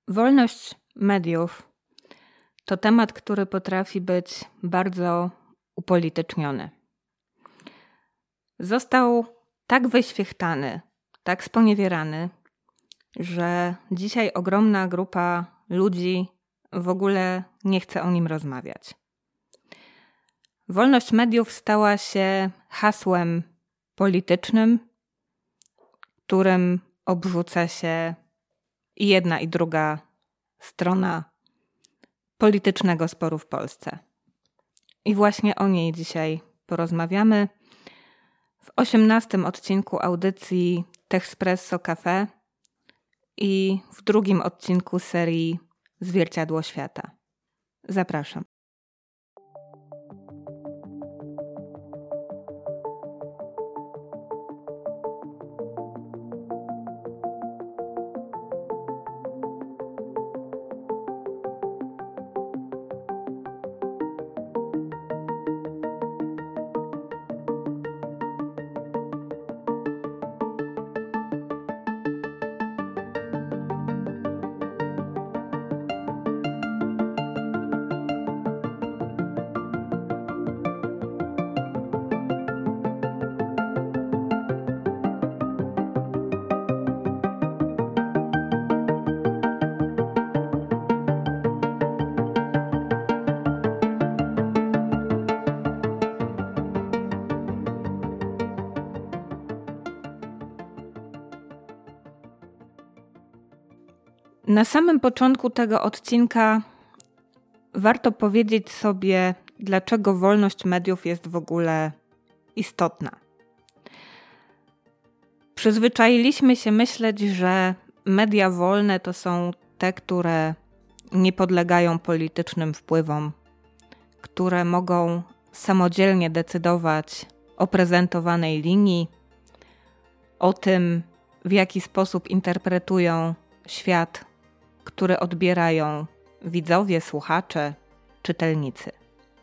Wolność mediów to temat, który potrafi być bardzo upolityczniony. Został tak wyświechtany, tak sponiewierany, że dzisiaj ogromna grupa ludzi w ogóle nie chce o nim rozmawiać. Wolność mediów stała się hasłem politycznym, którym obrzuca się i jedna i druga strona politycznego sporu w Polsce. I właśnie o niej dzisiaj porozmawiamy w 18. odcinku audycji Techspresso Café i w drugim odcinku serii Zwierciadło Świata. Zapraszam. Na samym początku tego odcinka warto powiedzieć sobie, dlaczego wolność mediów jest w ogóle istotna. Przyzwyczailiśmy się myśleć, że media wolne to są te, które nie podlegają politycznym wpływom, które mogą samodzielnie decydować o prezentowanej linii, o tym, w jaki sposób interpretują świat, które odbierają widzowie, słuchacze, czytelnicy.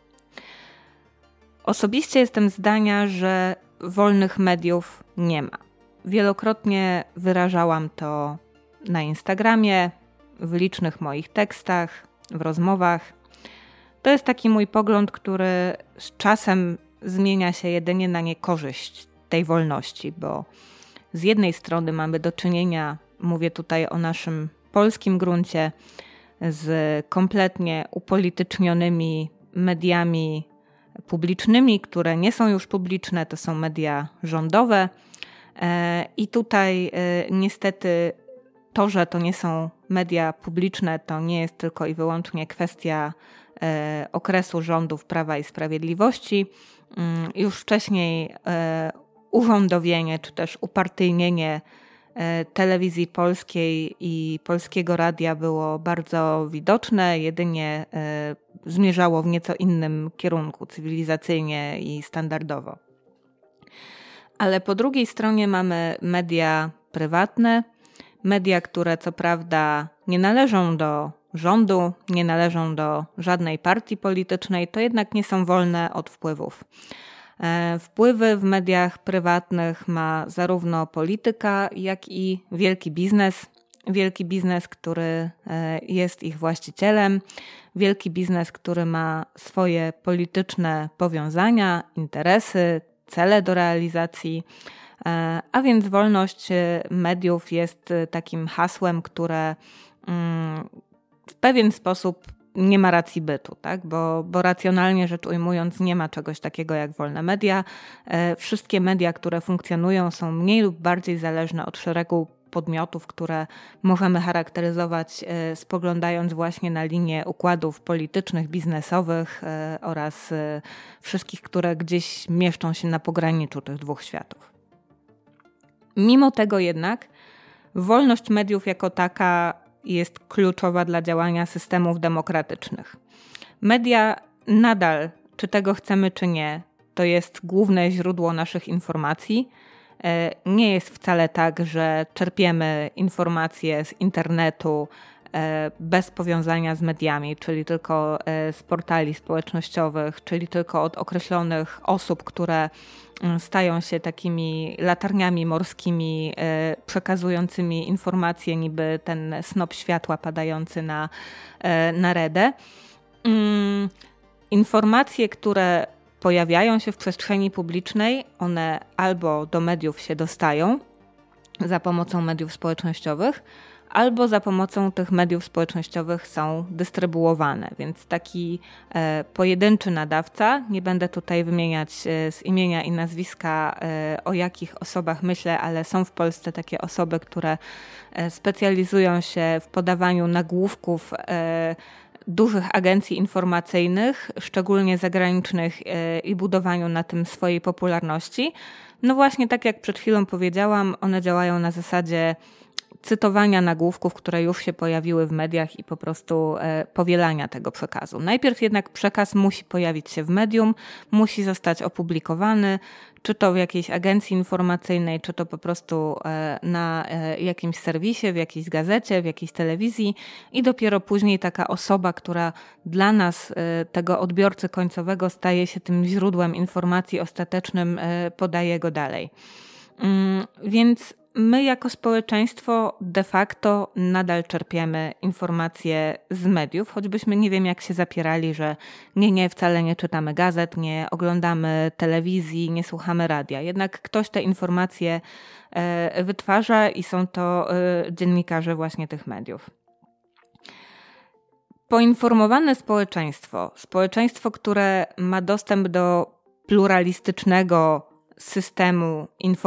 Osobiście jestem zdania, że wolnych mediów nie ma. Wielokrotnie wyrażałam to na Instagramie, w licznych moich tekstach, w rozmowach. To jest taki mój pogląd, który z czasem zmienia się jedynie na niekorzyść tej wolności, bo z jednej strony mamy do czynienia, mówię tutaj o naszym polskim gruncie, z kompletnie upolitycznionymi mediami publicznymi, które nie są już publiczne, to są media rządowe. I tutaj niestety to, że to nie są media publiczne, to nie jest tylko i wyłącznie kwestia okresu rządów Prawa i Sprawiedliwości. Już wcześniej urządowienie czy też upartyjnienie telewizji polskiej i Polskiego Radia było bardzo widoczne, jedynie zmierzało w nieco innym kierunku cywilizacyjnie i standardowo. Ale po drugiej stronie mamy media prywatne, media, które co prawda nie należą do rządu, nie należą do żadnej partii politycznej, to jednak nie są wolne od wpływów. Wpływy w mediach prywatnych ma zarówno polityka, jak i wielki biznes. Wielki biznes, który jest ich właścicielem. Wielki biznes, który ma swoje polityczne powiązania, interesy, cele do realizacji. A więc wolność mediów jest takim hasłem, które w pewien sposób nie ma racji bytu, tak? Bo racjonalnie rzecz ujmując nie ma czegoś takiego jak wolne media. Wszystkie media, które funkcjonują, są mniej lub bardziej zależne od szeregu podmiotów, które możemy charakteryzować spoglądając właśnie na linię układów politycznych, biznesowych oraz wszystkich, które gdzieś mieszczą się na pograniczu tych dwóch światów. Mimo tego jednak wolność mediów jako taka jest kluczowa dla działania systemów demokratycznych. Media nadal, czy tego chcemy, czy nie, to jest główne źródło naszych informacji. Nie jest wcale tak, że czerpiemy informacje z internetu bez powiązania z mediami, czyli tylko z portali społecznościowych, czyli tylko od określonych osób, które stają się takimi latarniami morskimi, przekazującymi informacje, niby ten snop światła padający na redę. Informacje, które pojawiają się w przestrzeni publicznej, one albo do mediów się dostają za pomocą mediów społecznościowych, albo za pomocą tych mediów społecznościowych są dystrybuowane. Więc taki pojedynczy nadawca, nie będę tutaj wymieniać z imienia i nazwiska, o jakich osobach myślę, ale są w Polsce takie osoby, które specjalizują się w podawaniu nagłówków dużych agencji informacyjnych, szczególnie zagranicznych, i budowaniu na tym swojej popularności. No właśnie, tak jak przed chwilą powiedziałam, one działają na zasadzie cytowania nagłówków, które już się pojawiły w mediach i po prostu powielania tego przekazu. Najpierw jednak przekaz musi pojawić się w medium, musi zostać opublikowany, czy to w jakiejś agencji informacyjnej, czy to po prostu na jakimś serwisie, w jakiejś gazecie, w jakiejś telewizji i dopiero później taka osoba, która dla nas, tego odbiorcy końcowego, staje się tym źródłem informacji ostatecznym, podaje go dalej. Więc my jako społeczeństwo de facto nadal czerpiemy informacje z mediów, choćbyśmy nie wiem jak się zapierali, że nie, wcale nie czytamy gazet, nie oglądamy telewizji, nie słuchamy radia. Jednak ktoś te informacje wytwarza i są to dziennikarze właśnie tych mediów. Poinformowane społeczeństwo, które ma dostęp do pluralistycznego systemu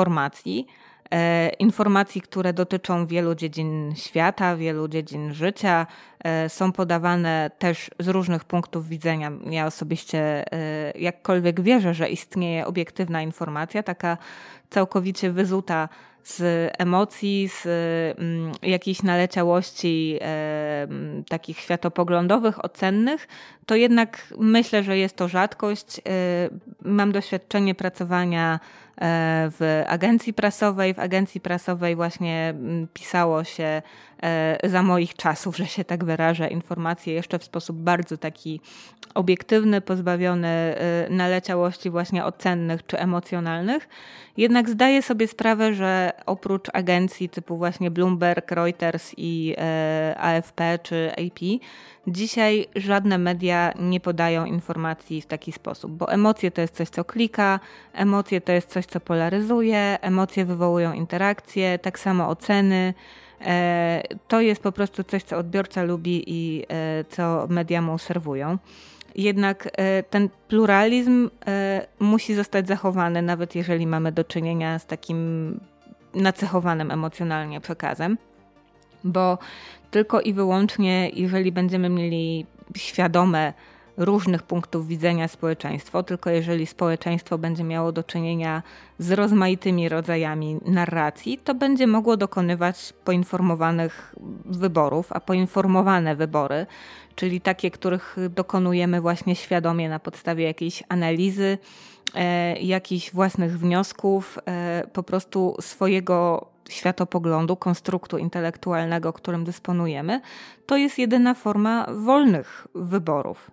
informacji, które dotyczą wielu dziedzin świata, wielu dziedzin życia, są podawane też z różnych punktów widzenia. Ja osobiście jakkolwiek wierzę, że istnieje obiektywna informacja, taka całkowicie wyzuta z emocji, z jakiejś naleciałości takich światopoglądowych, ocennych, to jednak myślę, że jest to rzadkość. Mam doświadczenie pracowania w agencji prasowej. W agencji prasowej właśnie pisało się za moich czasów, że się tak wyrażę, informacje jeszcze w sposób bardzo taki obiektywny, pozbawiony naleciałości właśnie ocennych czy emocjonalnych. Jednak zdaję sobie sprawę, że oprócz agencji typu właśnie Bloomberg, Reuters i AFP czy AP, dzisiaj żadne media nie podają informacji w taki sposób, bo emocje to jest coś, co klika, emocje to jest coś, co polaryzuje, emocje wywołują interakcje, tak samo oceny. To jest po prostu coś, co odbiorca lubi i co media mu serwują. Jednak ten pluralizm musi zostać zachowany, nawet jeżeli mamy do czynienia z takim nacechowanym emocjonalnie przekazem, bo tylko i wyłącznie, jeżeli będziemy mieli świadome różnych punktów widzenia społeczeństwo, tylko jeżeli społeczeństwo będzie miało do czynienia z rozmaitymi rodzajami narracji, to będzie mogło dokonywać poinformowanych wyborów, a poinformowane wybory, czyli takie, których dokonujemy właśnie świadomie na podstawie jakiejś analizy, jakichś własnych wniosków, po prostu swojego światopoglądu, konstruktu intelektualnego, którym dysponujemy, to jest jedyna forma wolnych wyborów.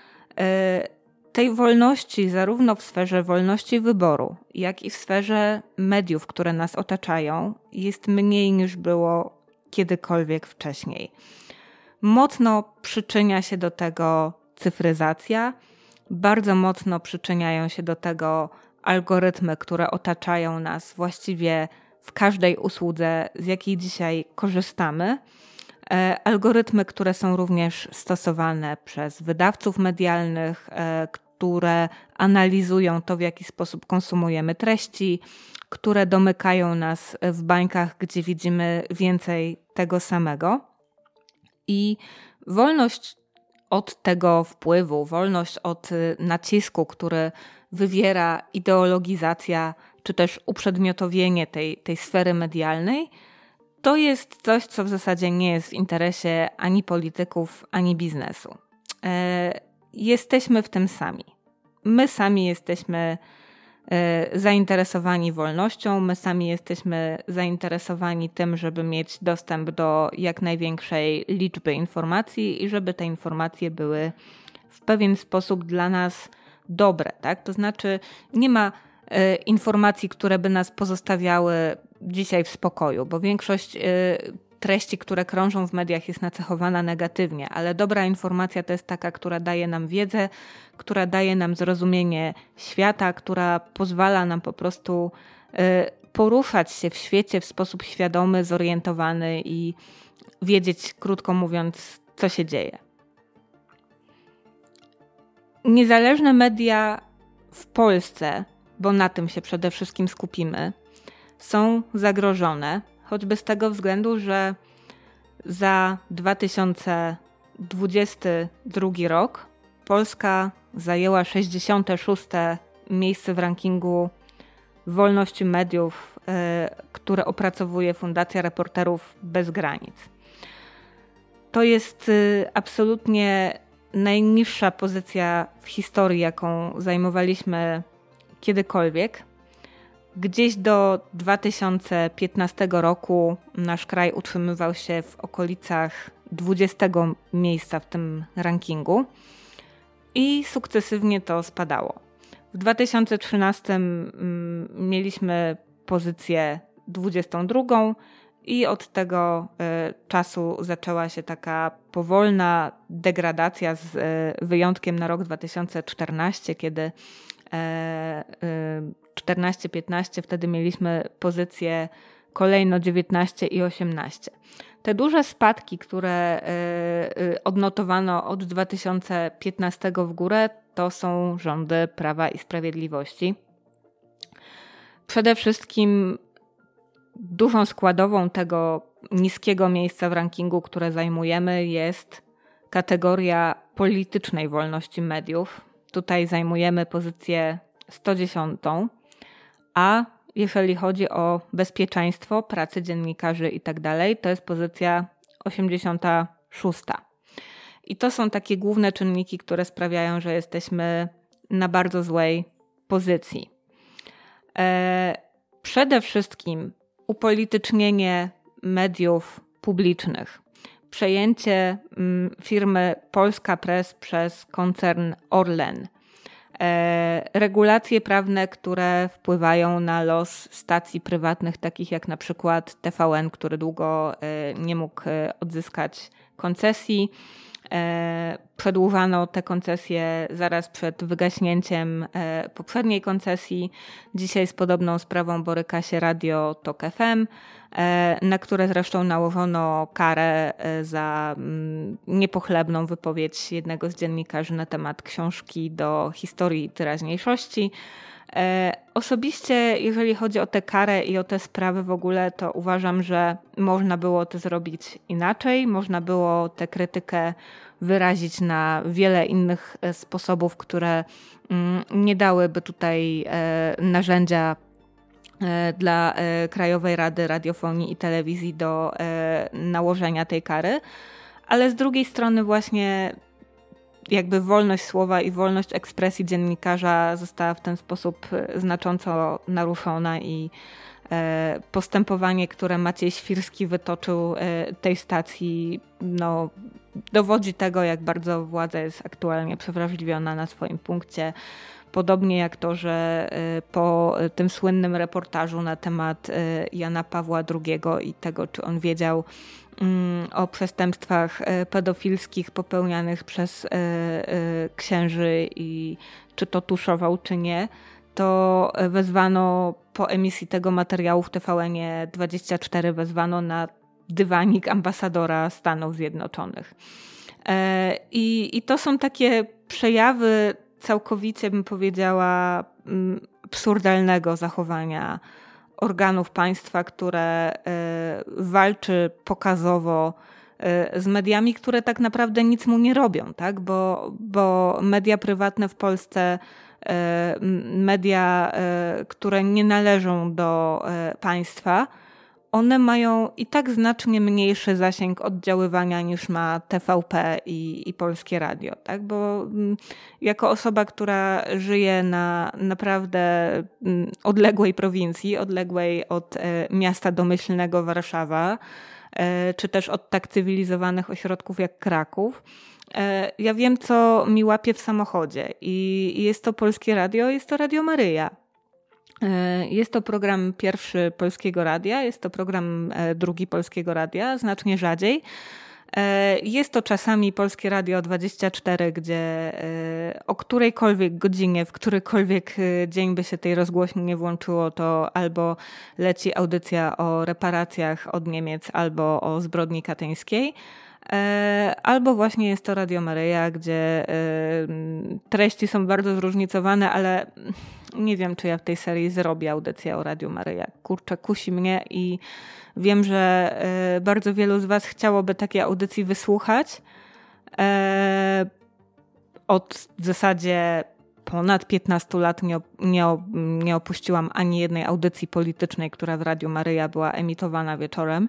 Tej wolności zarówno w sferze wolności wyboru, jak i w sferze mediów, które nas otaczają, jest mniej niż było kiedykolwiek wcześniej. Mocno przyczynia się do tego cyfryzacja, bardzo mocno przyczyniają się do tego algorytmy, które otaczają nas właściwie w każdej usłudze, z jakiej dzisiaj korzystamy. Algorytmy, które są również stosowane przez wydawców medialnych, które analizują to, w jaki sposób konsumujemy treści, które domykają nas w bańkach, gdzie widzimy więcej tego samego. I wolność od tego wpływu, wolność od nacisku, który wywiera ideologizacja, czy też uprzedmiotowienie tej sfery medialnej, to jest coś, co w zasadzie nie jest w interesie ani polityków, ani biznesu. Jesteśmy w tym sami. My sami jesteśmy zainteresowani wolnością, my sami jesteśmy zainteresowani tym, żeby mieć dostęp do jak największej liczby informacji i żeby te informacje były w pewien sposób dla nas dobre, tak? To znaczy nie ma informacji, które by nas pozostawiały dzisiaj w spokoju, bo większość treści, które krążą w mediach, jest nacechowana negatywnie, ale dobra informacja to jest taka, która daje nam wiedzę, która daje nam zrozumienie świata, która pozwala nam po prostu poruszać się w świecie w sposób świadomy, zorientowany i wiedzieć, krótko mówiąc, co się dzieje. Niezależne media w Polsce, bo na tym się przede wszystkim skupimy, są zagrożone, choćby z tego względu, że za 2022 rok Polska zajęła 66. miejsce w rankingu wolności mediów, które opracowuje Fundacja Reporterów Bez Granic. To jest absolutnie najniższa pozycja w historii, jaką zajmowaliśmy kiedykolwiek. Gdzieś do 2015 roku nasz kraj utrzymywał się w okolicach 20 miejsca w tym rankingu i sukcesywnie to spadało. W 2013 mieliśmy pozycję 22 i od tego czasu zaczęła się taka powolna degradacja z wyjątkiem na rok 2014, kiedy 14-15, wtedy mieliśmy pozycję kolejno 19 i 18. Te duże spadki, które odnotowano od 2015 w górę, to są rządy Prawa i Sprawiedliwości. Przede wszystkim dużą składową tego niskiego miejsca w rankingu, które zajmujemy, jest kategoria politycznej wolności mediów. Tutaj zajmujemy pozycję 110, a jeżeli chodzi o bezpieczeństwo, pracę dziennikarzy i tak dalej, to jest pozycja 86. I to są takie główne czynniki, które sprawiają, że jesteśmy na bardzo złej pozycji. Przede wszystkim upolitycznienie mediów publicznych, przejęcie firmy Polska Press przez koncern Orlen, regulacje prawne, które wpływają na los stacji prywatnych, takich jak na przykład TVN, który długo nie mógł odzyskać koncesji. Przedłużano te koncesje zaraz przed wygaśnięciem poprzedniej koncesji. Dzisiaj z podobną sprawą boryka się Radio Tok FM, na które zresztą nałożono karę za niepochlebną wypowiedź jednego z dziennikarzy na temat książki do historii i teraźniejszości. Osobiście, jeżeli chodzi o tę karę i o te sprawy w ogóle, to uważam, że można było to zrobić inaczej. Można było tę krytykę wyrazić na wiele innych sposobów, które nie dałyby tutaj narzędzia dla Krajowej Rady Radiofonii i Telewizji do nałożenia tej kary. Ale z drugiej strony właśnie jakby wolność słowa i wolność ekspresji dziennikarza została w ten sposób znacząco naruszona i postępowanie, które Maciej Świrski wytoczył tej stacji, dowodzi tego, jak bardzo władza jest aktualnie przewrażliwiona na swoim punkcie. Podobnie jak to, że po tym słynnym reportażu na temat Jana Pawła II i tego, czy on wiedział o przestępstwach pedofilskich popełnianych przez księży i czy to tuszował, czy nie, to wezwano po emisji tego materiału w TVN-24 wezwano na dywanik ambasadora Stanów Zjednoczonych. I to są takie przejawy całkowicie, bym powiedziała, absurdalnego zachowania organów państwa, które walczy pokazowo z mediami, które tak naprawdę nic mu nie robią, tak? Bo media prywatne w Polsce, media, które nie należą do państwa, one mają i tak znacznie mniejszy zasięg oddziaływania niż ma TVP i Polskie Radio, tak? Bo jako osoba, która żyje na naprawdę odległej prowincji, odległej od miasta domyślnego Warszawa, czy też od tak cywilizowanych ośrodków jak Kraków, ja wiem, co mi łapie w samochodzie i jest to Polskie Radio, jest to Radio Maryja. Jest to program pierwszy Polskiego Radia, jest to program drugi Polskiego Radia, znacznie rzadziej. Jest to czasami Polskie Radio 24, gdzie o którejkolwiek godzinie, w którykolwiek dzień by się tej rozgłośni nie włączyło, to albo leci audycja o reparacjach od Niemiec, albo o zbrodni katyńskiej. Albo właśnie jest to Radio Maryja, gdzie treści są bardzo zróżnicowane, ale nie wiem, czy ja w tej serii zrobię audycję o Radiu Maryja. Kurczę, kusi mnie i wiem, że bardzo wielu z was chciałoby takiej audycji wysłuchać. Od w zasadzie ponad 15 lat nie opuściłam ani jednej audycji politycznej, która w Radiu Maryja była emitowana wieczorem.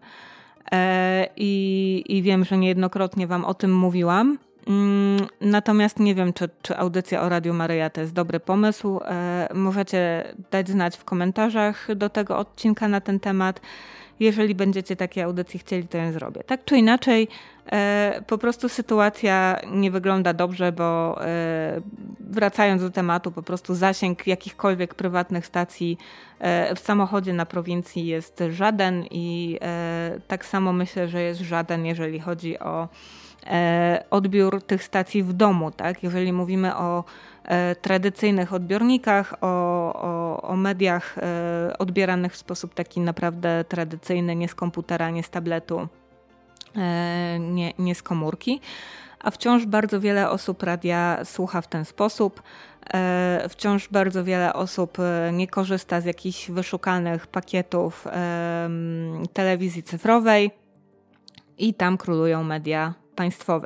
I wiem, że niejednokrotnie wam o tym mówiłam. Natomiast nie wiem, czy audycja o Radiu Maryja to jest dobry pomysł. Możecie dać znać w komentarzach do tego odcinka na ten temat. Jeżeli będziecie takiej audycji chcieli, to ją zrobię. Tak czy inaczej, po prostu sytuacja nie wygląda dobrze, bo wracając do tematu, po prostu zasięg jakichkolwiek prywatnych stacji w samochodzie na prowincji jest żaden i tak samo myślę, że jest żaden, jeżeli chodzi o odbiór tych stacji w domu, tak? Jeżeli mówimy o tradycyjnych odbiornikach, o mediach odbieranych w sposób taki naprawdę tradycyjny, nie z komputera, nie z tabletu, nie z komórki, a wciąż bardzo wiele osób radia słucha w ten sposób. Wciąż bardzo wiele osób nie korzysta z jakichś wyszukanych pakietów telewizji cyfrowej i tam królują media państwowe.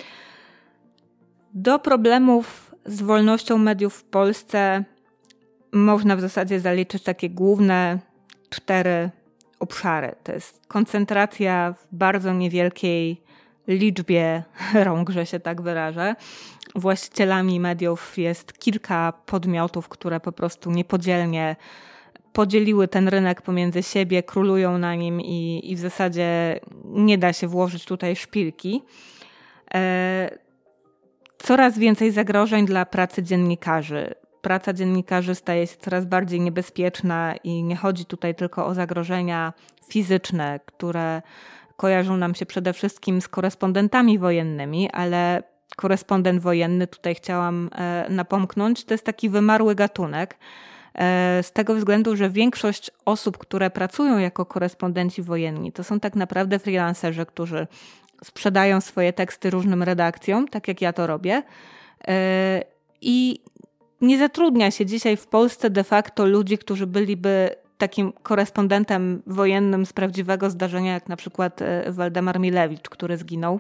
Do problemów z wolnością mediów w Polsce można w zasadzie zaliczyć takie główne 4 obszary. To jest koncentracja w bardzo niewielkiej liczbie rąk, że się tak wyrażę. Właścicielami mediów jest kilka podmiotów, które po prostu niepodzielnie podzieliły ten rynek pomiędzy siebie, królują na nim i w zasadzie nie da się włożyć tutaj szpilki. Coraz więcej zagrożeń dla pracy dziennikarzy. Praca dziennikarzy staje się coraz bardziej niebezpieczna i nie chodzi tutaj tylko o zagrożenia fizyczne, które kojarzą nam się przede wszystkim z korespondentami wojennymi, ale korespondent wojenny, tutaj chciałam napomknąć, to jest taki wymarły gatunek. Z tego względu, że większość osób, które pracują jako korespondenci wojenni, to są tak naprawdę freelancerzy, którzy sprzedają swoje teksty różnym redakcjom, tak jak ja to robię. I nie zatrudnia się dzisiaj w Polsce de facto ludzi, którzy byliby takim korespondentem wojennym z prawdziwego zdarzenia, jak na przykład Waldemar Milewicz, który zginął.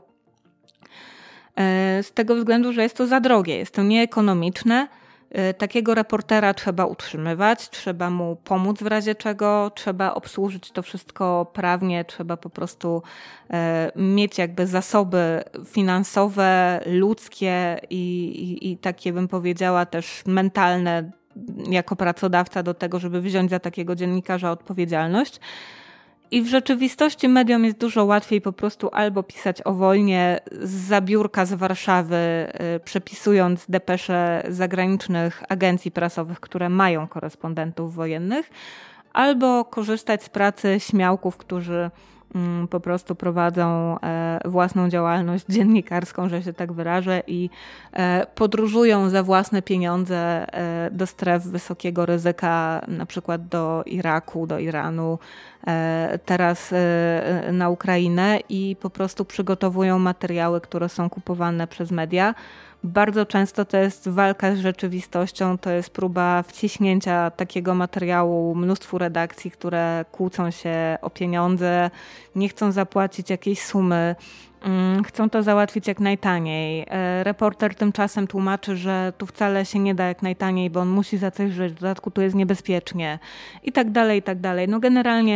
Z tego względu, że jest to za drogie, jest to nieekonomiczne. Takiego reportera trzeba utrzymywać, trzeba mu pomóc w razie czego, trzeba obsłużyć to wszystko prawnie, trzeba po prostu mieć jakby zasoby finansowe, ludzkie i takie bym powiedziała też mentalne jako pracodawca do tego, żeby wziąć za takiego dziennikarza odpowiedzialność. I w rzeczywistości mediom jest dużo łatwiej po prostu albo pisać o wojnie zza biurka z Warszawy, przepisując depesze zagranicznych agencji prasowych, które mają korespondentów wojennych, albo korzystać z pracy śmiałków, którzy po prostu prowadzą własną działalność dziennikarską, że się tak wyrażę, i podróżują za własne pieniądze do stref wysokiego ryzyka, na przykład do Iraku, do Iranu, teraz na Ukrainę i po prostu przygotowują materiały, które są kupowane przez media. Bardzo często to jest walka z rzeczywistością, to jest próba wciśnięcia takiego materiału mnóstwu redakcji, które kłócą się o pieniądze, nie chcą zapłacić jakiejś sumy, chcą to załatwić jak najtaniej. Reporter tymczasem tłumaczy, że tu wcale się nie da jak najtaniej, bo on musi za coś żyć, w dodatku tu jest niebezpiecznie i tak dalej, i tak dalej. No generalnie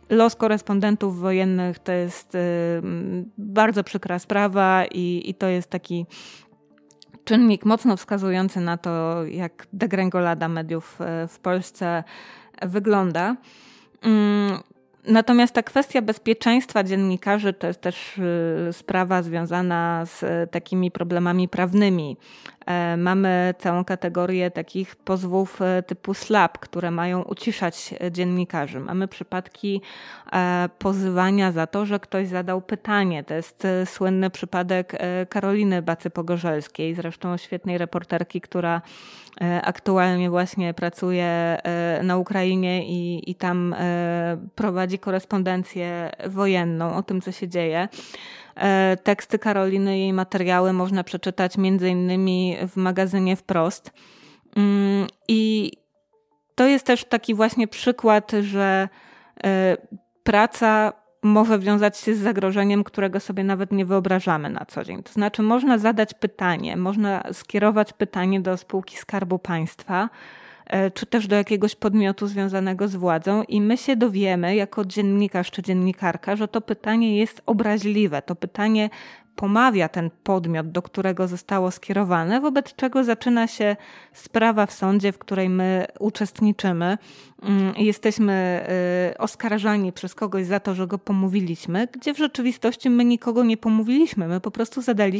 los korespondentów wojennych to jest bardzo przykra sprawa i to jest taki czynnik mocno wskazujący na to, jak degrengolada mediów w Polsce wygląda. Natomiast ta kwestia bezpieczeństwa dziennikarzy to jest też sprawa związana z takimi problemami prawnymi. Mamy całą kategorię takich pozwów typu SLAPP, które mają uciszać dziennikarzy. Mamy przypadki pozywania za to, że ktoś zadał pytanie. To jest słynny przypadek Karoliny Bacy-Pogorzelskiej, zresztą świetnej reporterki, która aktualnie właśnie pracuje na Ukrainie i tam prowadzi korespondencję wojenną o tym, co się dzieje. Teksty Karoliny, jej materiały można przeczytać między innymi w magazynie Wprost. I to jest też taki właśnie przykład, że praca może wiązać się z zagrożeniem, którego sobie nawet nie wyobrażamy na co dzień. To znaczy można zadać pytanie, można skierować pytanie do spółki Skarbu Państwa, czy też do jakiegoś podmiotu związanego z władzą i my się dowiemy jako dziennikarz czy dziennikarka, że to pytanie jest obraźliwe. To pytanie pomawia ten podmiot, do którego zostało skierowane, wobec czego zaczyna się sprawa w sądzie, w której my uczestniczymy. Jesteśmy oskarżani przez kogoś za to, że go pomówiliśmy, gdzie w rzeczywistości my nikogo nie pomówiliśmy. My po prostu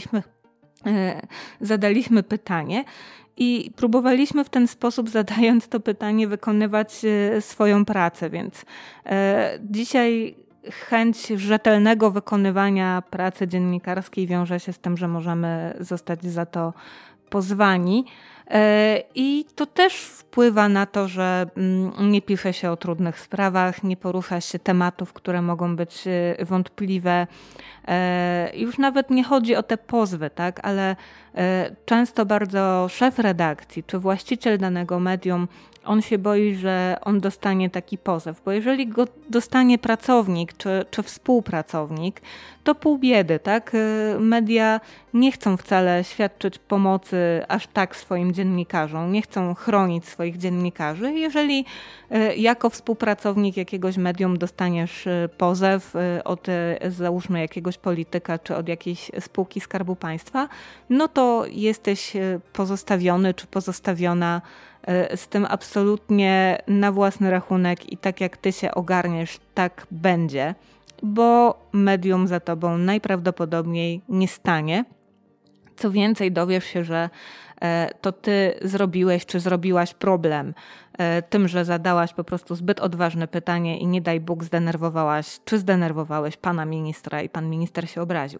zadaliśmy pytanie i próbowaliśmy w ten sposób, zadając to pytanie, wykonywać swoją pracę. Więc dzisiaj chęć rzetelnego wykonywania pracy dziennikarskiej wiąże się z tym, że możemy zostać za to pozwani. I to też wpływa na to, że nie pisze się o trudnych sprawach, nie porusza się tematów, które mogą być wątpliwe. Już nawet nie chodzi o te pozwy, tak? Ale często bardzo szef redakcji czy właściciel danego medium, on się boi, że on dostanie taki pozew, bo jeżeli go dostanie pracownik czy współpracownik, to pół biedy, tak? Media nie chcą wcale świadczyć pomocy aż tak swoim dziennikarzom, nie chcą chronić swoich dziennikarzy. Jeżeli jako współpracownik jakiegoś medium dostaniesz pozew od załóżmy jakiegoś polityka czy od jakiejś spółki Skarbu Państwa, no to jesteś pozostawiony czy pozostawiona z tym absolutnie na własny rachunek i tak jak ty się ogarniesz, tak będzie, bo medium za tobą najprawdopodobniej nie stanie. Co więcej, dowiesz się, że to ty zrobiłeś czy zrobiłaś problem tym, że zadałaś po prostu zbyt odważne pytanie i nie daj Bóg zdenerwowałaś czy zdenerwowałeś pana ministra i pan minister się obraził.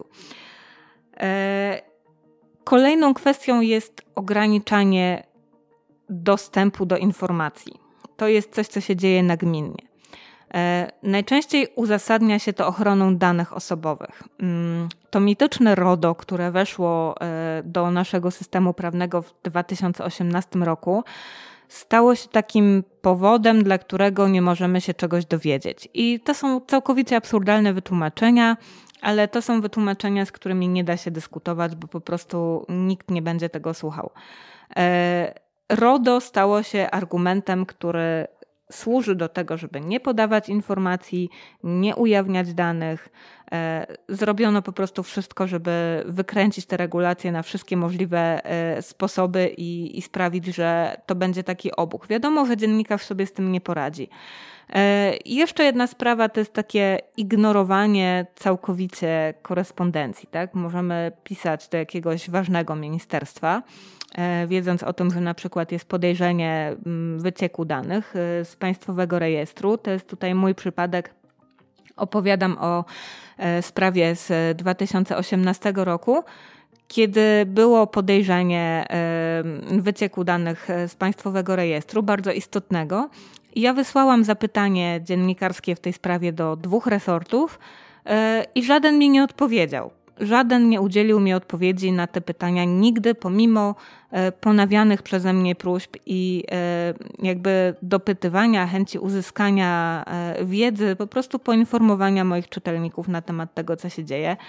Kolejną kwestią jest ograniczanie dostępu do informacji. To jest coś, co się dzieje nagminnie. Najczęściej uzasadnia się to ochroną danych osobowych. To mityczne RODO, które weszło do naszego systemu prawnego w 2018 roku, stało się takim powodem, dla którego nie możemy się czegoś dowiedzieć. I to są całkowicie absurdalne wytłumaczenia, ale to są wytłumaczenia, z którymi nie da się dyskutować, bo po prostu nikt nie będzie tego słuchał. RODO stało się argumentem, który służy do tego, żeby nie podawać informacji, nie ujawniać danych. Zrobiono po prostu wszystko, żeby wykręcić te regulacje na wszystkie możliwe sposoby i sprawić, że to będzie taki obuch. Wiadomo, że dziennikarz sobie z tym nie poradzi. I jeszcze jedna sprawa to jest takie ignorowanie całkowicie korespondencji. Tak? Możemy pisać do jakiegoś ważnego ministerstwa, wiedząc o tym, że na przykład jest podejrzenie wycieku danych z państwowego rejestru. To jest tutaj mój przypadek. Opowiadam o sprawie z 2018 roku, kiedy było podejrzenie wycieku danych z państwowego rejestru, bardzo istotnego. Ja wysłałam zapytanie dziennikarskie w tej sprawie do 2 resortów i żaden mi nie odpowiedział. Żaden nie udzielił mi odpowiedzi na te pytania nigdy, pomimo ponawianych przeze mnie próśb i jakby dopytywania, chęci uzyskania wiedzy, po prostu poinformowania moich czytelników na temat tego, co się dzieje.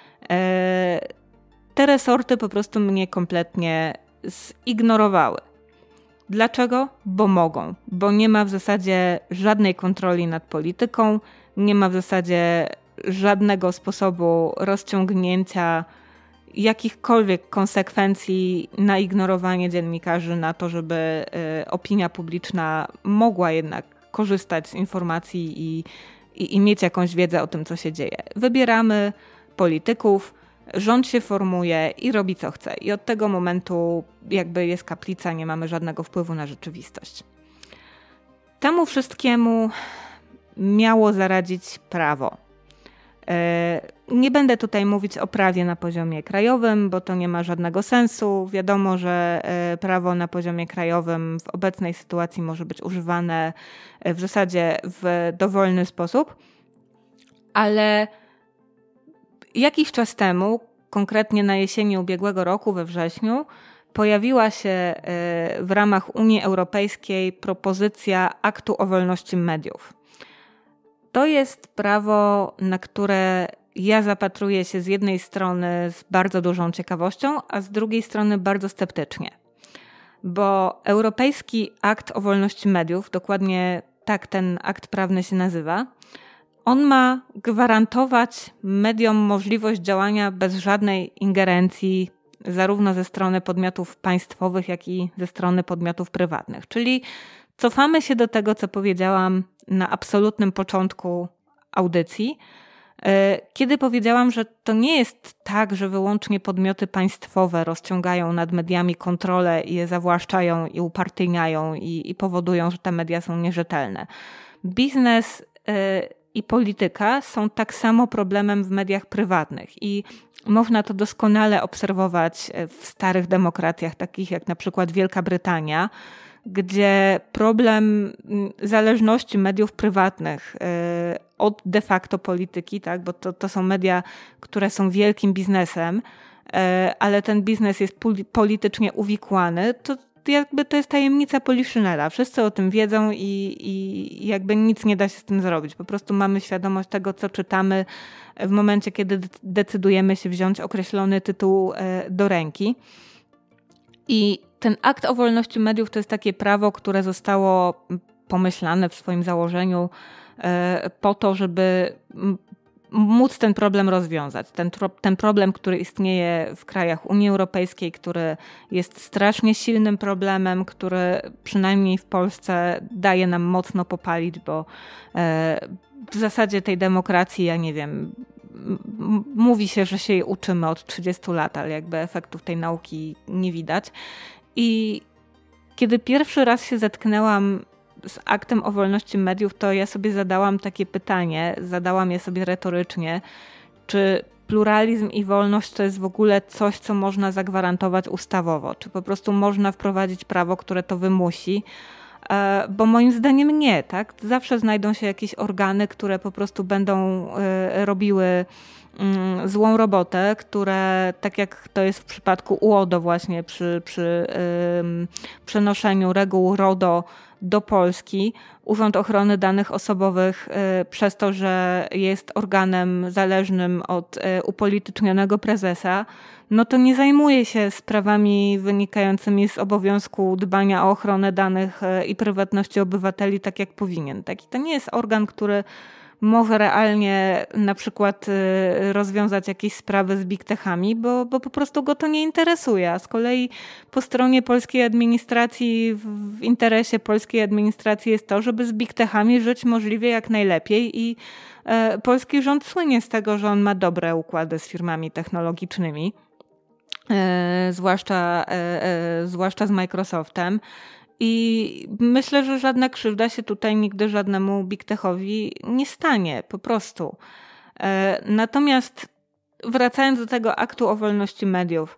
Te resorty po prostu mnie kompletnie zignorowały. Dlaczego? Bo mogą. Bo nie ma w zasadzie żadnej kontroli nad polityką, Nie ma w zasadzie żadnego sposobu rozciągnięcia jakichkolwiek konsekwencji na ignorowanie dziennikarzy, na to, żeby opinia publiczna mogła jednak korzystać z informacji i mieć jakąś wiedzę o tym, co się dzieje. Wybieramy polityków, rząd się formuje i robi co chce. I od tego momentu jakby jest kaplica, nie mamy żadnego wpływu na rzeczywistość. Temu wszystkiemu miało zaradzić prawo. Nie będę tutaj mówić o prawie na poziomie krajowym, bo to nie ma żadnego sensu. Wiadomo, że prawo na poziomie krajowym w obecnej sytuacji może być używane w zasadzie w dowolny sposób, ale jakiś czas temu, konkretnie na jesieni ubiegłego roku, we wrześniu, pojawiła się w ramach Unii Europejskiej propozycja aktu o wolności mediów. To jest prawo, na które ja zapatruję się z jednej strony z bardzo dużą ciekawością, a z drugiej strony bardzo sceptycznie. Bo Europejski Akt o Wolności Mediów, dokładnie tak ten akt prawny się nazywa, on ma gwarantować mediom możliwość działania bez żadnej ingerencji zarówno ze strony podmiotów państwowych, jak i ze strony podmiotów prywatnych. Czyli cofamy się do tego, co powiedziałam na absolutnym początku audycji, kiedy powiedziałam, że to nie jest tak, że wyłącznie podmioty państwowe rozciągają nad mediami kontrolę i je zawłaszczają i upartyjniają i powodują, że te media są nierzetelne. Biznes i polityka są tak samo problemem w mediach prywatnych i można to doskonale obserwować w starych demokracjach, takich jak na przykład Wielka Brytania, gdzie problem zależności mediów prywatnych od de facto polityki, tak, bo to są media, które są wielkim biznesem, ale ten biznes jest politycznie uwikłany, to jakby to jest tajemnica Poliszynela. Wszyscy o tym wiedzą i jakby nic nie da się z tym zrobić. Po prostu mamy świadomość tego, co czytamy w momencie, kiedy decydujemy się wziąć określony tytuł do ręki. I ten akt o wolności mediów to jest takie prawo, które zostało pomyślane w swoim założeniu po to, żeby móc ten problem rozwiązać. Ten problem, który istnieje w krajach Unii Europejskiej, który jest strasznie silnym problemem, który przynajmniej w Polsce daje nam mocno popalić, bo w zasadzie tej demokracji, ja nie wiem, mówi się, że się jej uczymy od 30 lat, ale jakby efektów tej nauki nie widać. I kiedy pierwszy raz się zetknęłam z aktem o wolności mediów, to ja sobie zadałam takie pytanie, zadałam je sobie retorycznie, czy pluralizm i wolność to jest w ogóle coś, co można zagwarantować ustawowo, czy po prostu można wprowadzić prawo, które to wymusi, bo moim zdaniem nie, tak? Zawsze znajdą się jakieś organy, które po prostu będą robiły złą robotę, które, tak jak to jest w przypadku UODO właśnie przy przenoszeniu reguł RODO do Polski, Urząd Ochrony Danych Osobowych przez to, że jest organem zależnym od upolitycznionego prezesa, no to nie zajmuje się sprawami wynikającymi z obowiązku dbania o ochronę danych i prywatności obywateli tak jak powinien. Tak? I to nie jest organ, który może realnie na przykład rozwiązać jakieś sprawy z big techami, bo po prostu go to nie interesuje. A z kolei po stronie polskiej administracji, w interesie polskiej administracji jest to, żeby z big techami żyć możliwie jak najlepiej i polski rząd słynie z tego, że on ma dobre układy z firmami technologicznymi, zwłaszcza z Microsoftem. I myślę, że żadna krzywda się tutaj nigdy żadnemu big techowi nie stanie, po prostu. Natomiast wracając do tego aktu o wolności mediów,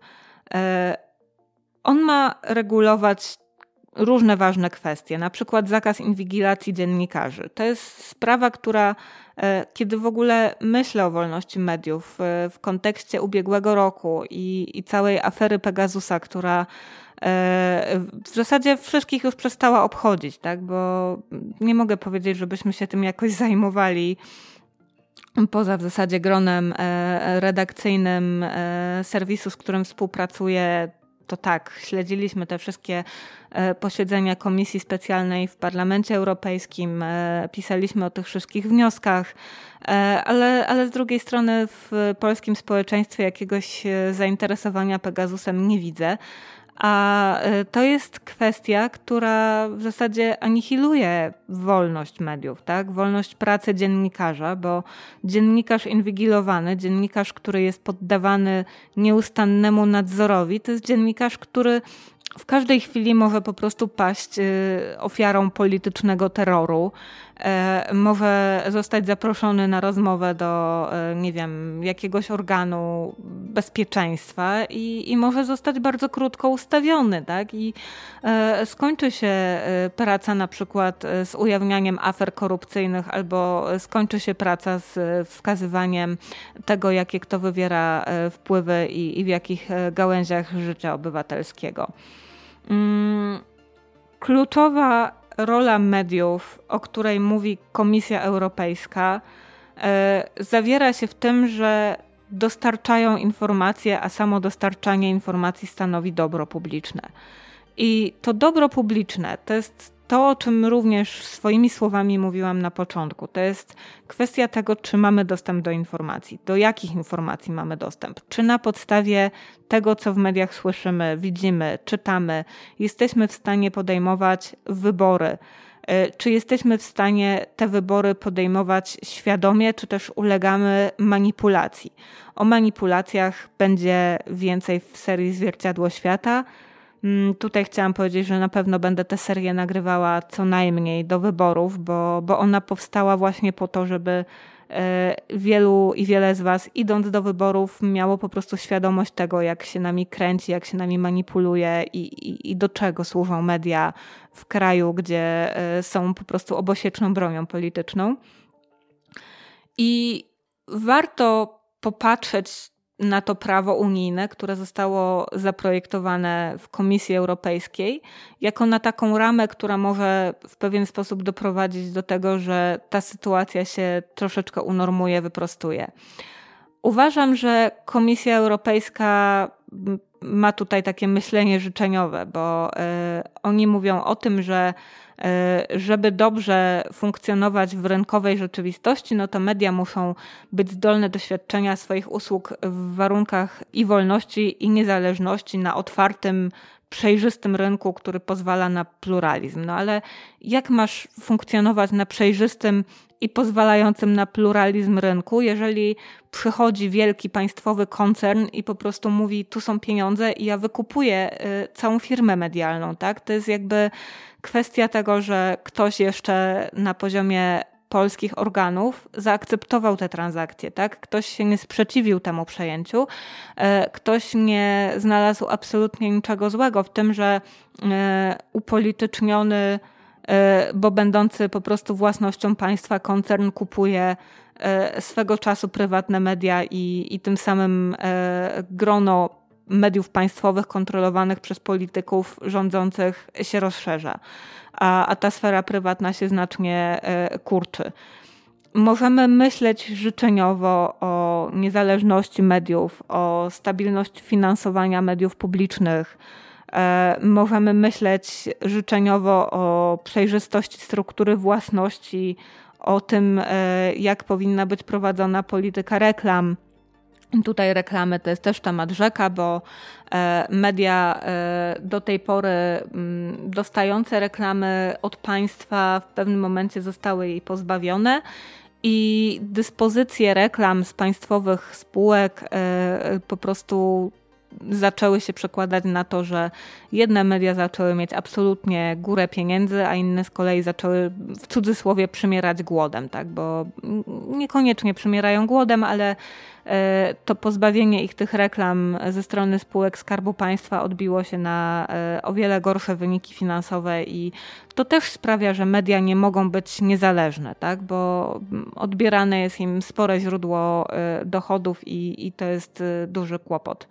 on ma regulować różne ważne kwestie, na przykład zakaz inwigilacji dziennikarzy. To jest sprawa, która, kiedy w ogóle myślę o wolności mediów w kontekście ubiegłego roku i całej afery Pegasusa, która w zasadzie wszystkich już przestała obchodzić, tak? Bo nie mogę powiedzieć, żebyśmy się tym jakoś zajmowali poza w zasadzie gronem redakcyjnym serwisu, z którym współpracuję. to tak, śledziliśmy te wszystkie posiedzenia Komisji Specjalnej w Parlamencie Europejskim, pisaliśmy o tych wszystkich wnioskach, ale z drugiej strony w polskim społeczeństwie jakiegoś zainteresowania Pegasusem nie widzę. A to jest kwestia, która w zasadzie anihiluje wolność mediów, tak? Wolność pracy dziennikarza, bo dziennikarz inwigilowany, dziennikarz, który jest poddawany nieustannemu nadzorowi, to jest dziennikarz, który w każdej chwili może po prostu paść ofiarą politycznego terroru, może zostać zaproszony na rozmowę do, nie wiem, jakiegoś organu bezpieczeństwa i może zostać bardzo krótko ustawiony, tak? I skończy się praca na przykład z ujawnianiem afer korupcyjnych albo skończy się praca z wskazywaniem tego, jakie kto wywiera wpływy i w jakich gałęziach życia obywatelskiego. Kluczowa rola mediów, o której mówi Komisja Europejska, zawiera się w tym, że dostarczają informacje, a samo dostarczanie informacji stanowi dobro publiczne. I to dobro publiczne to jest to, o czym również swoimi słowami mówiłam na początku. To jest kwestia tego, czy mamy dostęp do informacji, do jakich informacji mamy dostęp. Czy na podstawie tego, co w mediach słyszymy, widzimy, czytamy, jesteśmy w stanie podejmować wybory. Czy jesteśmy w stanie te wybory podejmować świadomie, czy też ulegamy manipulacji. O manipulacjach będzie więcej w serii Zwierciadło Świata. Tutaj chciałam powiedzieć, że na pewno będę tę serię nagrywała co najmniej do wyborów, bo ona powstała właśnie po to, żeby wielu i wiele z was idąc do wyborów miało po prostu świadomość tego, jak się nami kręci, jak się nami manipuluje i do czego służą media w kraju, gdzie są po prostu obosieczną bronią polityczną. I warto popatrzeć na to prawo unijne, które zostało zaprojektowane w Komisji Europejskiej, jako na taką ramę, która może w pewien sposób doprowadzić do tego, że ta sytuacja się troszeczkę unormuje, wyprostuje. Uważam, że Komisja Europejska ma tutaj takie myślenie życzeniowe, bo oni mówią o tym, że żeby dobrze funkcjonować w rynkowej rzeczywistości, no to media muszą być zdolne do świadczenia swoich usług w warunkach i wolności, i niezależności na otwartym, przejrzystym rynku, który pozwala na pluralizm. No ale jak masz funkcjonować na przejrzystym i pozwalającym na pluralizm rynku, jeżeli przychodzi wielki państwowy koncern i po prostu mówi, tu są pieniądze i ja wykupuję całą firmę medialną, tak? To jest jakby kwestia tego, że ktoś jeszcze na poziomie polskich organów zaakceptował te transakcje, tak? Ktoś się nie sprzeciwił temu przejęciu, ktoś nie znalazł absolutnie niczego złego w tym, że upolityczniony, bo będący po prostu własnością państwa koncern kupuje swego czasu prywatne media i tym samym grono mediów państwowych kontrolowanych przez polityków rządzących się rozszerza, a ta sfera prywatna się znacznie kurczy. Możemy myśleć życzeniowo o niezależności mediów, o stabilności finansowania mediów publicznych. Możemy myśleć życzeniowo o przejrzystości struktury własności, o tym, jak powinna być prowadzona polityka reklam. Tutaj reklamy to jest też temat rzeka, bo media do tej pory dostające reklamy od państwa w pewnym momencie zostały jej pozbawione i dyspozycje reklam z państwowych spółek po prostu zaczęły się przekładać na to, że jedne media zaczęły mieć absolutnie górę pieniędzy, a inne z kolei zaczęły w cudzysłowie przymierać głodem, tak? Bo niekoniecznie przymierają głodem, ale to pozbawienie ich tych reklam ze strony spółek Skarbu Państwa odbiło się na o wiele gorsze wyniki finansowe i to też sprawia, że media nie mogą być niezależne, tak? Bo odbierane jest im spore źródło dochodów i to jest duży kłopot.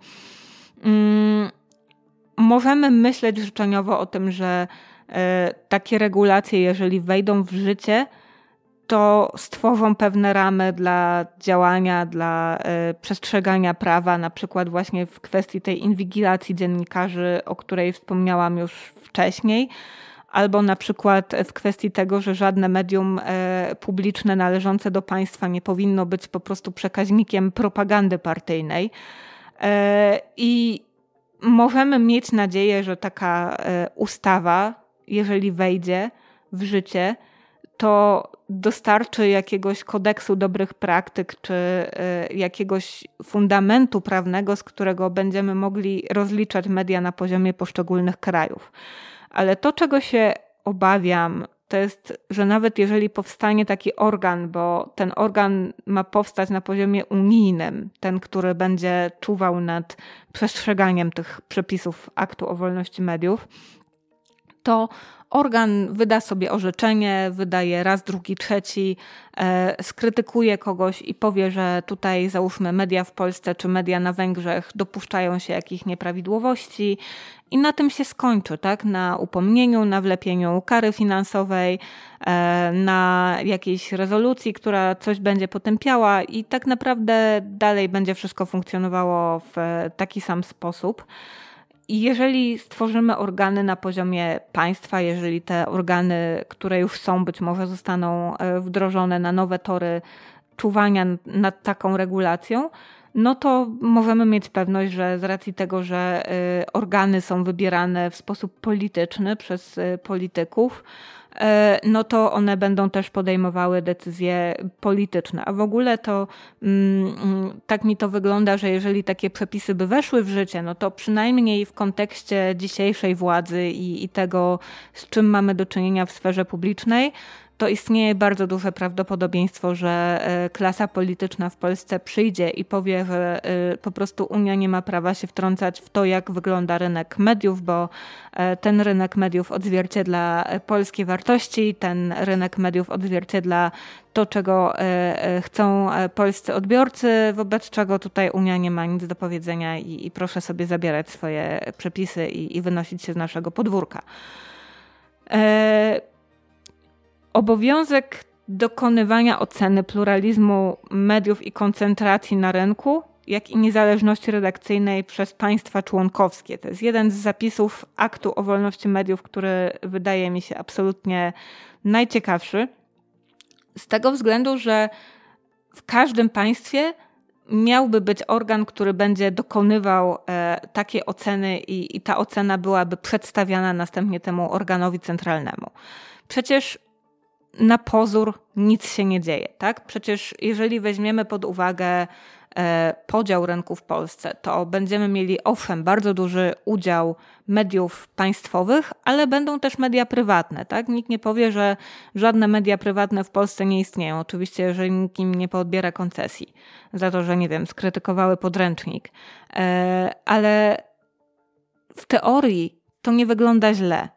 Możemy myśleć życzeniowo o tym, że takie regulacje, jeżeli wejdą w życie, to stworzą pewne ramy dla działania, dla przestrzegania prawa, na przykład właśnie w kwestii tej inwigilacji dziennikarzy, o której wspomniałam już wcześniej, albo na przykład w kwestii tego, że żadne medium publiczne należące do państwa nie powinno być po prostu przekaźnikiem propagandy partyjnej. I możemy mieć nadzieję, że taka ustawa, jeżeli wejdzie w życie, to dostarczy jakiegoś kodeksu dobrych praktyk, czy jakiegoś fundamentu prawnego, z którego będziemy mogli rozliczać media na poziomie poszczególnych krajów. Ale to, czego się obawiam, to jest, że nawet jeżeli powstanie taki organ, bo ten organ ma powstać na poziomie unijnym, ten, który będzie czuwał nad przestrzeganiem tych przepisów aktu o wolności mediów, to organ wyda sobie orzeczenie, wydaje raz, drugi, trzeci, skrytykuje kogoś i powie, że tutaj załóżmy media w Polsce czy media na Węgrzech dopuszczają się jakichś nieprawidłowości i na tym się skończy, tak? Na upomnieniu, na wlepieniu kary finansowej, na jakiejś rezolucji, która coś będzie potępiała i tak naprawdę dalej będzie wszystko funkcjonowało w taki sam sposób. I jeżeli stworzymy organy na poziomie państwa, jeżeli te organy, które już są, być może zostaną wdrożone na nowe tory czuwania nad taką regulacją, no to możemy mieć pewność, że z racji tego, że organy są wybierane w sposób polityczny przez polityków, no to one będą też podejmowały decyzje polityczne. A w ogóle to tak mi to wygląda, że jeżeli takie przepisy by weszły w życie, no to przynajmniej w kontekście dzisiejszej władzy i tego, z czym mamy do czynienia w sferze publicznej, to istnieje bardzo duże prawdopodobieństwo, że klasa polityczna w Polsce przyjdzie i powie, że po prostu Unia nie ma prawa się wtrącać w to, jak wygląda rynek mediów, bo ten rynek mediów odzwierciedla polskie wartości, ten rynek mediów odzwierciedla to, czego chcą polscy odbiorcy, wobec czego tutaj Unia nie ma nic do powiedzenia i proszę sobie zabierać swoje przepisy i wynosić się z naszego podwórka. Obowiązek dokonywania oceny pluralizmu mediów i koncentracji na rynku, jak i niezależności redakcyjnej przez państwa członkowskie. To jest jeden z zapisów aktu o wolności mediów, który wydaje mi się absolutnie najciekawszy. Z tego względu, że w każdym państwie miałby być organ, który będzie dokonywał takiej oceny i ta ocena byłaby przedstawiana następnie temu organowi centralnemu. Przecież na pozór nic się nie dzieje, tak? Przecież jeżeli weźmiemy pod uwagę podział rynku w Polsce, to będziemy mieli owszem bardzo duży udział mediów państwowych, ale będą też media prywatne, tak? Nikt nie powie, że żadne media prywatne w Polsce nie istnieją. Oczywiście, jeżeli nikt im nie poodbiera koncesji za to, że nie wiem, skrytykowały podręcznik. Ale w teorii to nie wygląda źle.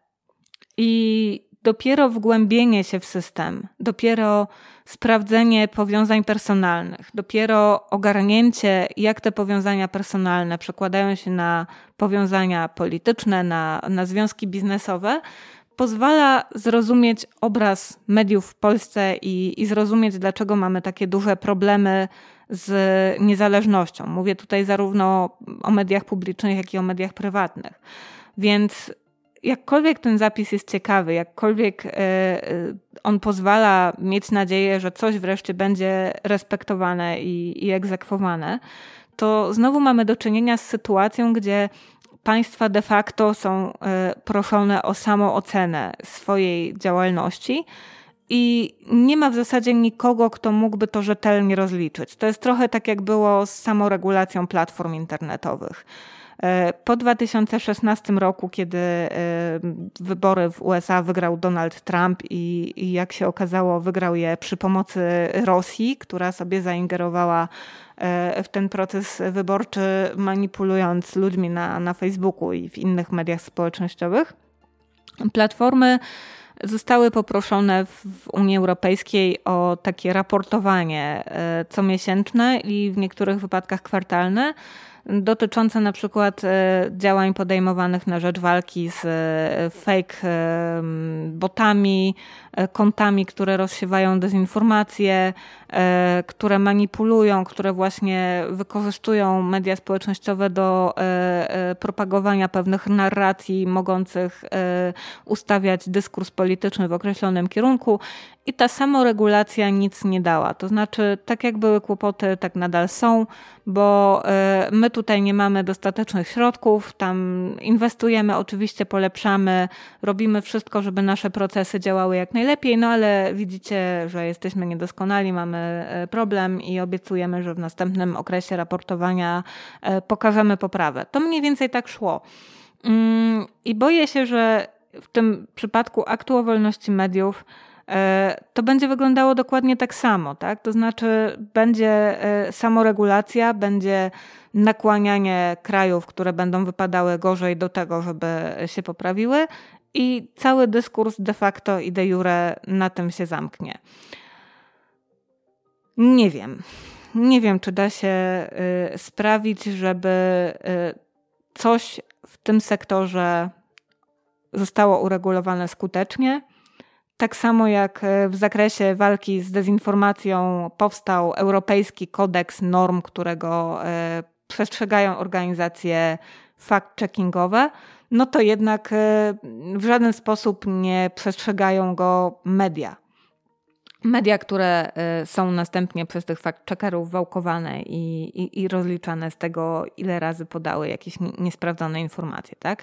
I dopiero wgłębienie się w system, dopiero sprawdzenie powiązań personalnych, dopiero ogarnięcie, jak te powiązania personalne przekładają się na powiązania polityczne, na związki biznesowe, pozwala zrozumieć obraz mediów w Polsce i zrozumieć, dlaczego mamy takie duże problemy z niezależnością. Mówię tutaj zarówno o mediach publicznych, jak i o mediach prywatnych. Więc jakkolwiek ten zapis jest ciekawy, jakkolwiek on pozwala mieć nadzieję, że coś wreszcie będzie respektowane i egzekwowane, to znowu mamy do czynienia z sytuacją, gdzie państwa de facto są proszone o samoocenę swojej działalności i nie ma w zasadzie nikogo, kto mógłby to rzetelnie rozliczyć. To jest trochę tak, jak było z samoregulacją platform internetowych. Po 2016 roku, kiedy wybory w USA wygrał Donald Trump i jak się okazało, wygrał je przy pomocy Rosji, która sobie zaingerowała w ten proces wyborczy, manipulując ludźmi na Facebooku i w innych mediach społecznościowych. Platformy zostały poproszone w Unii Europejskiej o takie raportowanie comiesięczne i w niektórych wypadkach kwartalne dotyczące na przykład działań podejmowanych na rzecz walki z fake botami, kontami, które rozsiewają dezinformację, które manipulują, które właśnie wykorzystują media społecznościowe do propagowania pewnych narracji mogących ustawiać dyskurs polityczny w określonym kierunku. I ta samoregulacja nic nie dała. To znaczy, tak jak były kłopoty, tak nadal są, bo my tutaj nie mamy dostatecznych środków, tam inwestujemy, oczywiście polepszamy, robimy wszystko, żeby nasze procesy działały jak najlepiej, no ale widzicie, że jesteśmy niedoskonali, mamy problem i obiecujemy, że w następnym okresie raportowania pokażemy poprawę. To mniej więcej tak szło. I boję się, że w tym przypadku aktu o wolności mediów to będzie wyglądało dokładnie tak samo, tak? To znaczy będzie samoregulacja, będzie nakłanianie krajów, które będą wypadały gorzej do tego, żeby się poprawiły i cały dyskurs de facto i de jure na tym się zamknie. Nie wiem, czy da się sprawić, żeby coś w tym sektorze zostało uregulowane skutecznie. Tak samo jak w zakresie walki z dezinformacją powstał Europejski Kodeks Norm, którego przestrzegają organizacje fact-checkingowe, no to jednak w żaden sposób nie przestrzegają go media. Media, które są następnie przez tych fact-checkerów wałkowane i rozliczane z tego, ile razy podały jakieś niesprawdzone informacje, tak?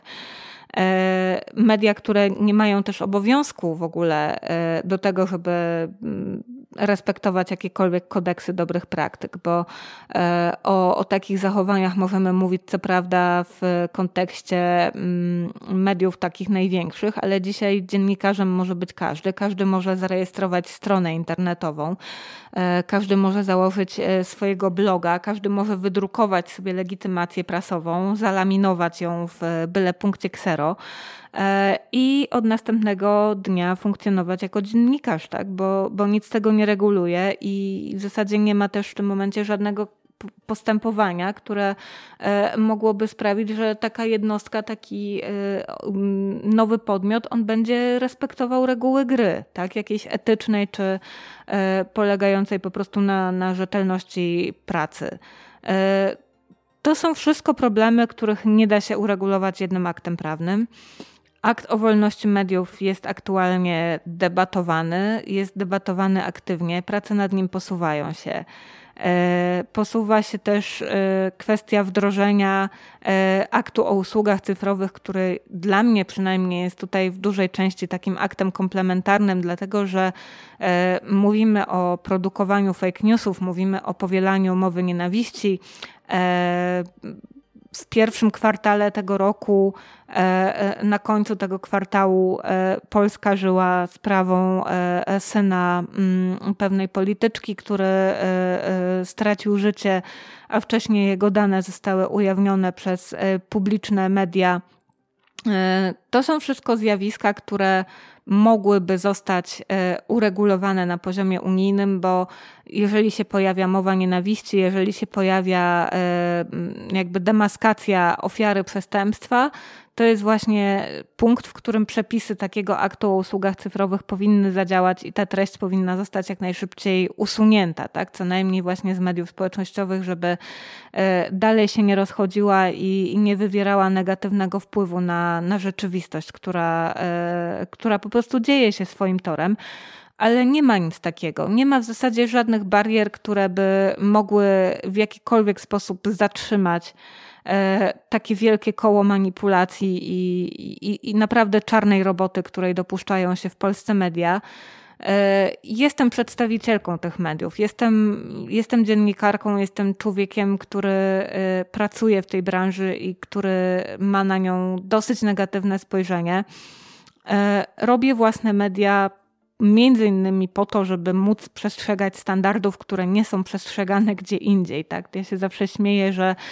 Media, które nie mają też obowiązku w ogóle do tego, żeby respektować jakiekolwiek kodeksy dobrych praktyk, bo o takich zachowaniach możemy mówić co prawda w kontekście mediów takich największych, ale dzisiaj dziennikarzem może być każdy. Każdy może zarejestrować stronę internetową, każdy może założyć swojego bloga, każdy może wydrukować sobie legitymację prasową, zalaminować ją w byle punkcie ksero i od następnego dnia funkcjonować jako dziennikarz, tak? Bo nic tego nie reguluje i w zasadzie nie ma też w tym momencie żadnego postępowania, które mogłoby sprawić, że taka jednostka, taki nowy podmiot, on będzie respektował reguły gry, tak? Jakiejś etycznej czy polegającej po prostu na rzetelności pracy. To są wszystko problemy, których nie da się uregulować jednym aktem prawnym. Akt o wolności mediów jest aktualnie debatowany, jest debatowany aktywnie, prace nad nim posuwają się. Posuwa się też kwestia wdrożenia aktu o usługach cyfrowych, który dla mnie przynajmniej jest tutaj w dużej części takim aktem komplementarnym, dlatego że mówimy o produkowaniu fake newsów, mówimy o powielaniu mowy nienawiści. W pierwszym kwartale tego roku, na końcu tego kwartału Polska żyła sprawą syna pewnej polityczki, który stracił życie, a wcześniej jego dane zostały ujawnione przez publiczne media. To są wszystko zjawiska, które mogłyby zostać uregulowane na poziomie unijnym, bo jeżeli się pojawia mowa nienawiści, jeżeli się pojawia jakby demaskacja ofiary przestępstwa, to jest właśnie punkt, w którym przepisy takiego aktu o usługach cyfrowych powinny zadziałać i ta treść powinna zostać jak najszybciej usunięta, tak? Co najmniej właśnie z mediów społecznościowych, żeby dalej się nie rozchodziła i nie wywierała negatywnego wpływu na rzeczywistość, która po prostu dzieje się swoim torem. Ale nie ma nic takiego. Nie ma w zasadzie żadnych barier, które by mogły w jakikolwiek sposób zatrzymać takie wielkie koło manipulacji i naprawdę czarnej roboty, której dopuszczają się w Polsce media. Jestem przedstawicielką tych mediów. Jestem dziennikarką, jestem człowiekiem, który pracuje w tej branży i który ma na nią dosyć negatywne spojrzenie. Robię własne media między innymi po to, żeby móc przestrzegać standardów, które nie są przestrzegane gdzie indziej. Tak? Ja się zawsze śmieję, że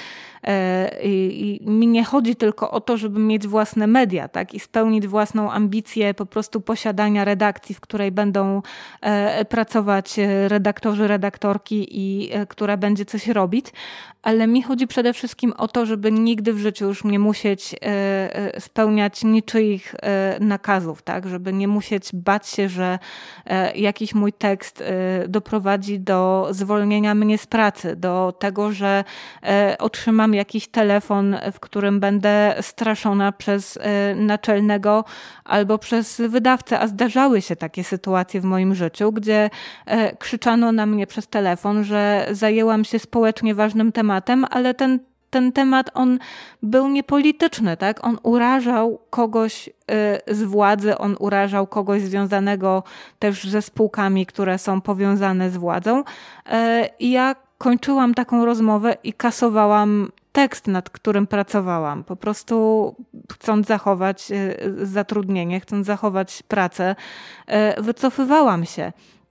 I mi nie chodzi tylko o to, żeby mieć własne media, tak? I spełnić własną ambicję po prostu posiadania redakcji, w której będą pracować redaktorzy, redaktorki i która będzie coś robić, ale mi chodzi przede wszystkim o to, żeby nigdy w życiu już nie musieć spełniać niczyich nakazów, tak? Żeby nie musieć bać się, że jakiś mój tekst doprowadzi do zwolnienia mnie z pracy, do tego, że otrzymam jakiś telefon, w którym będę straszona przez naczelnego albo przez wydawcę, a zdarzały się takie sytuacje w moim życiu, gdzie krzyczano na mnie przez telefon, że zajęłam się społecznie ważnym tematem, ale ten temat, on był niepolityczny, tak? On urażał kogoś z władzy, on urażał kogoś związanego też ze spółkami, które są powiązane z władzą. I ja kończyłam taką rozmowę i kasowałam tekst, nad którym pracowałam. Po prostu chcąc zachować zatrudnienie, chcąc zachować pracę, wycofywałam się.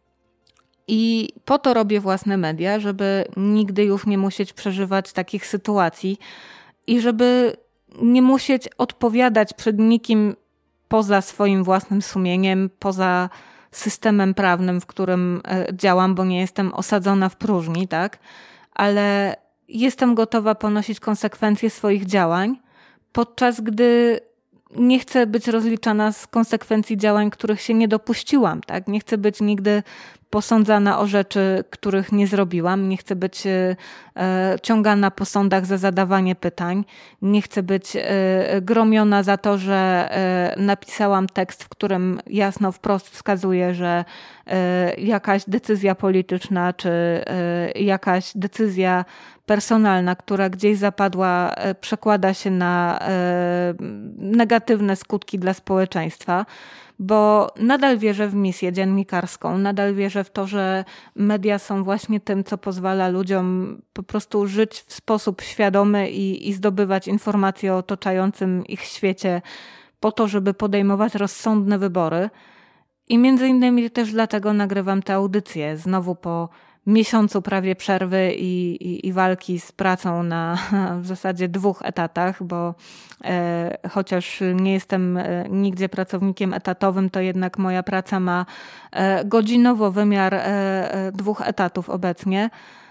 I po to robię własne media, żeby nigdy już nie musieć przeżywać takich sytuacji i żeby nie musieć odpowiadać przed nikim poza swoim własnym sumieniem, poza systemem prawnym, w którym działam, bo nie jestem osadzona w próżni, tak? Ale jestem gotowa ponosić konsekwencje swoich działań, podczas gdy nie chcę być rozliczana z konsekwencji działań, których się nie dopuściłam, tak? Nie chcę być nigdy posądzana o rzeczy, których nie zrobiłam. Nie chcę być ciągana po sądach za zadawanie pytań. Nie chcę być gromiona za to, że napisałam tekst, w którym jasno wprost wskazuję, że jakaś decyzja polityczna czy jakaś decyzja personalna, która gdzieś zapadła, przekłada się na negatywne skutki dla społeczeństwa, bo nadal wierzę w misję dziennikarską, nadal wierzę w to, że media są właśnie tym, co pozwala ludziom po prostu żyć w sposób świadomy i zdobywać informacje o otaczającym ich świecie po to, żeby podejmować rozsądne wybory. I między innymi też dlatego nagrywam te audycje znowu po miesiącu prawie przerwy i walki z pracą na w zasadzie 2 etatach, bo chociaż nie jestem nigdzie pracownikiem etatowym, to jednak moja praca ma godzinowo wymiar 2 etatów obecnie.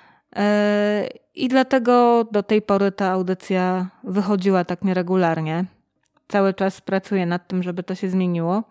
I dlatego do tej pory ta audycja wychodziła tak nieregularnie. Cały czas pracuję nad tym, żeby to się zmieniło.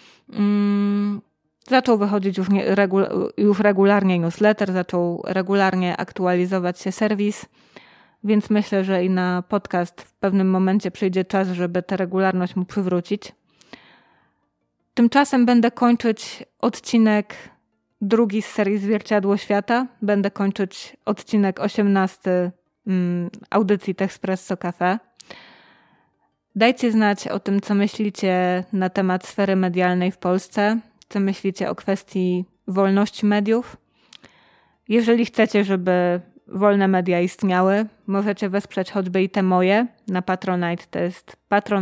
Zaczął wychodzić już regularnie newsletter, zaczął regularnie aktualizować się serwis, więc myślę, że i na podcast w pewnym momencie przyjdzie czas, żeby tę regularność mu przywrócić. Tymczasem będę kończyć odcinek 2 z serii Zwierciadło Świata. Będę kończyć odcinek 18 audycji Techspresso Cafe. Dajcie znać o tym, co myślicie na temat sfery medialnej w Polsce. Co myślicie o kwestii wolności mediów? Jeżeli chcecie, żeby wolne media istniały, możecie wesprzeć choćby i te moje na Patronite. To jest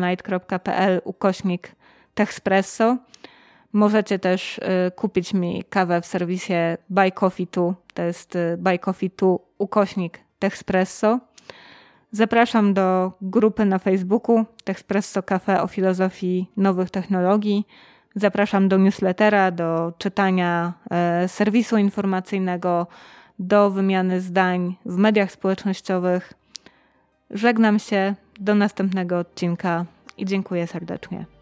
patronite.pl/Techspresso. Możecie też kupić mi kawę w serwisie Buy Coffee 2. To jest buycoffee2/Techspresso. Zapraszam do grupy na Facebooku Techspresso Cafe o filozofii nowych technologii. Zapraszam do newslettera, do czytania serwisu informacyjnego, do wymiany zdań w mediach społecznościowych. Żegnam się, do następnego odcinka i dziękuję serdecznie.